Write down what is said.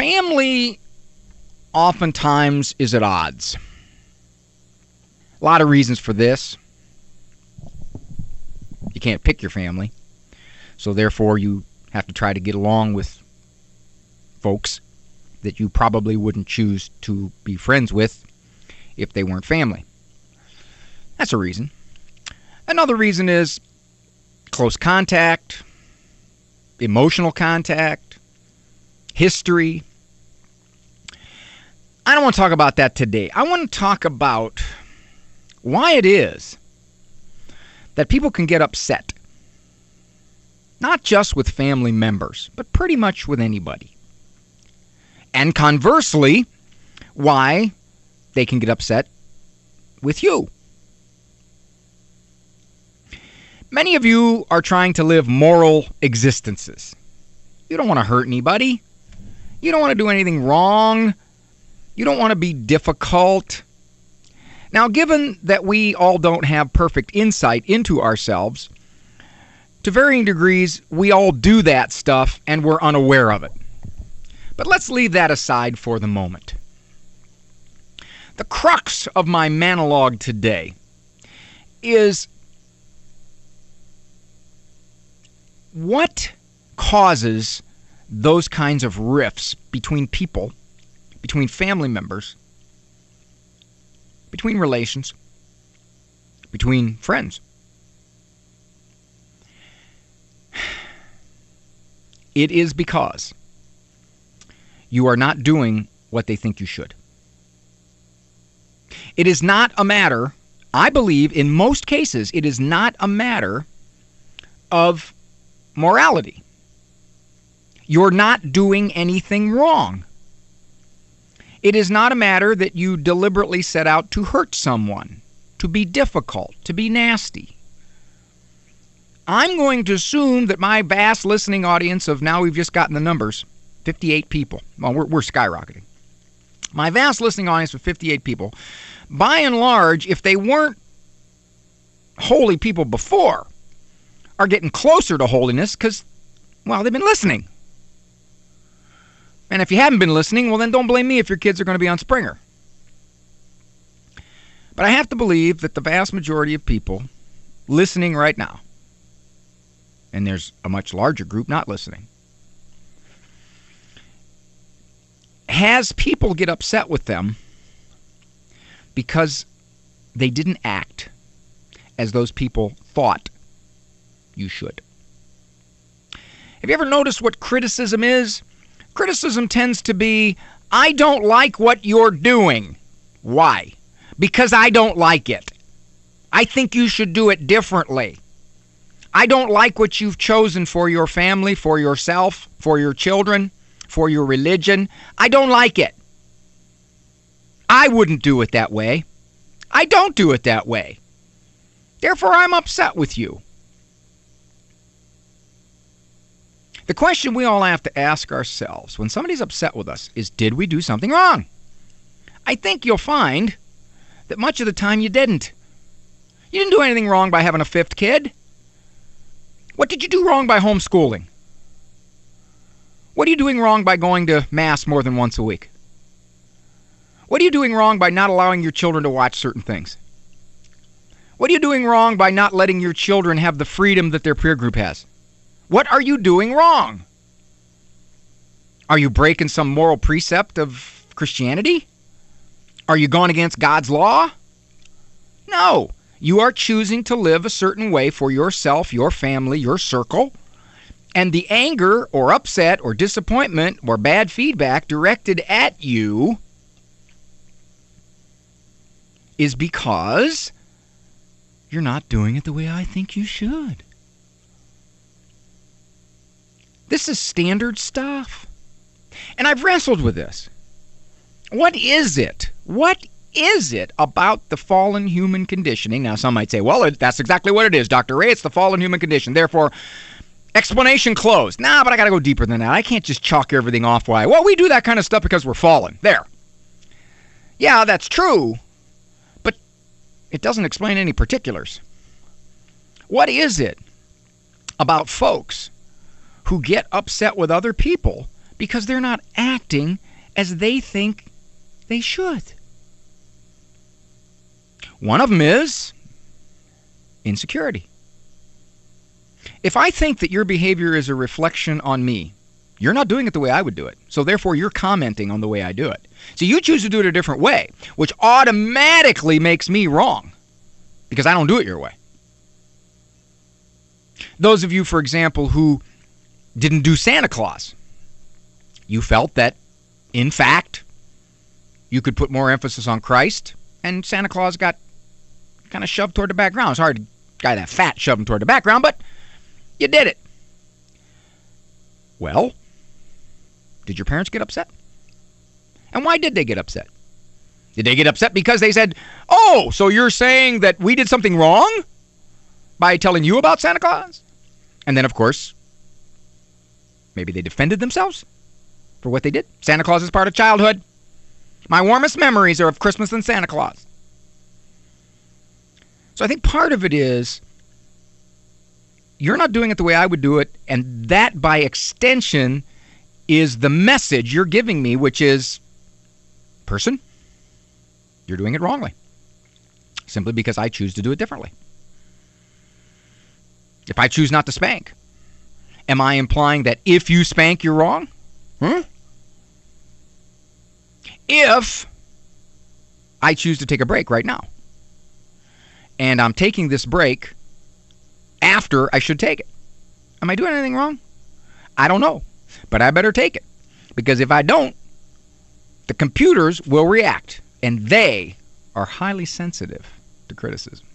Family oftentimes is at odds. A lot of reasons for this. You can't pick your family, so therefore you have to try to get along with folks that you probably wouldn't choose to be friends with if they weren't family. That's a reason. Another reason is close contact, emotional contact, history. I don't want to talk about that today. I want to talk about why it is that people can get upset. Not just with family members, but pretty much with anybody. And conversely, why they can get upset with you. Many of you are trying to live moral existences. You don't want to hurt anybody. You don't want to do anything wrong. You don't want to be difficult. Now, given that we all don't have perfect insight into ourselves, to varying degrees, we all do that stuff and we're unaware of it. But let's leave that aside for the moment. The crux of my monologue today is what causes those kinds of rifts between people, between family members, between relations, between friends. It is because you are not doing what they think you should. It is not a matter, I believe in most cases, it is not a matter of morality. You're not doing anything wrong. It is not a matter that you deliberately set out to hurt someone, to be difficult, to be nasty. I'm going to assume that my vast listening audience of, now we've just gotten the numbers, 58 people. Well, we're skyrocketing. My vast listening audience of 58 people, by and large, if they weren't holy people before, are getting closer to holiness because, well, they've been listening. And if you haven't been listening, well, then don't blame me if your kids are going to be on Springer. But I have to believe that the vast majority of people listening right now, and there's a much larger group not listening, has people get upset with them because they didn't act as those people thought you should. Have you ever noticed what criticism is? Criticism tends to be, I don't like what you're doing. Why? Because I don't like it. I think you should do it differently. I don't like what you've chosen for your family, for yourself, for your children, for your religion. I don't like it. I wouldn't do it that way. I don't do it that way. Therefore, I'm upset with you. The question we all have to ask ourselves when somebody's upset with us is, did we do something wrong? I think you'll find that much of the time you didn't. You didn't do anything wrong by having a fifth kid. What did you do wrong by homeschooling? What are you doing wrong by going to Mass more than once a week? What are you doing wrong by not allowing your children to watch certain things? What are you doing wrong by not letting your children have the freedom that their peer group has? What are you doing wrong? Are you breaking some moral precept of Christianity? Are you going against God's law? No. You are choosing to live a certain way for yourself, your family, your circle. And the anger or upset or disappointment or bad feedback directed at you is because you're not doing it the way I think you should. This is standard stuff. And I've wrestled with this. What is it? What is it about the fallen human conditioning? Now, some might say, well, that's exactly what it is, Dr. Ray. It's the fallen human condition. Therefore, explanation closed. Nah, but I got to go deeper than that. I can't just chalk everything off. Why? Well, we do that kind of stuff because we're fallen. There. Yeah, that's true. But it doesn't explain any particulars. What is it about folks who get upset with other people because they're not acting as they think they should. One of them is insecurity. If I think that your behavior is a reflection on me, you're not doing it the way I would do it. So therefore, you're commenting on the way I do it. So you choose to do it a different way, which automatically makes me wrong because I don't do it your way. Those of you, for example, who didn't do Santa Claus, you felt that, in fact, you could put more emphasis on Christ, and Santa Claus got kind of shoved toward the background. It's hard to guy that fat shove him toward the background, but you did it. Well, did your parents get upset? And why did they get upset? Did they get upset because they said, oh, so you're saying that we did something wrong by telling you about Santa Claus? And then, of course, maybe they defended themselves for what they did. Santa Claus is part of childhood. My warmest memories are of Christmas and Santa Claus. So I think part of it is you're not doing it the way I would do it, and that, by extension, is the message you're giving me, which is, person, you're doing it wrongly, simply because I choose to do it differently. If I choose not to spank, am I implying that if you spank, you're wrong? If I choose to take a break right now, and I'm taking this break after I should take it, am I doing anything wrong? I don't know, but I better take it, because if I don't, the computers will react, and they are highly sensitive to criticism.